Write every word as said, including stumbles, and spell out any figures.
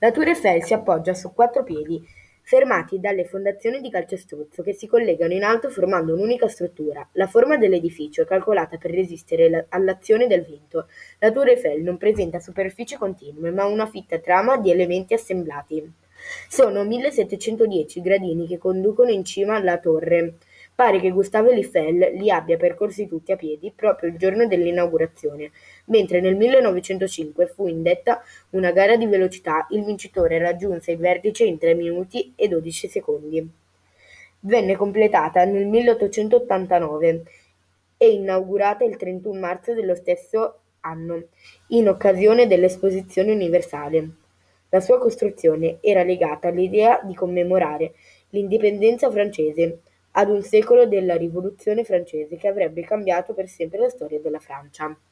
La Tour Eiffel si appoggia su quattro piedi, fermati dalle fondazioni di calcestruzzo che si collegano in alto formando un'unica struttura. La forma dell'edificio è calcolata per resistere la- all'azione del vento. La Tour Eiffel non presenta superfici continue, ma una fitta trama di elementi assemblati. Sono millesettecentodieci i gradini che conducono in cima alla torre. Pare che Gustave Eiffel li abbia percorsi tutti a piedi proprio il giorno dell'inaugurazione, mentre nel millenovecentocinque fu indetta una gara di velocità, il vincitore raggiunse il vertice in tre minuti e dodici secondi. Venne completata nel milleottocentottantanove e inaugurata il trentuno marzo dello stesso anno, in occasione dell'Esposizione universale. La sua costruzione era legata all'idea di commemorare l'indipendenza francese, ad un secolo della Rivoluzione francese che avrebbe cambiato per sempre la storia della Francia.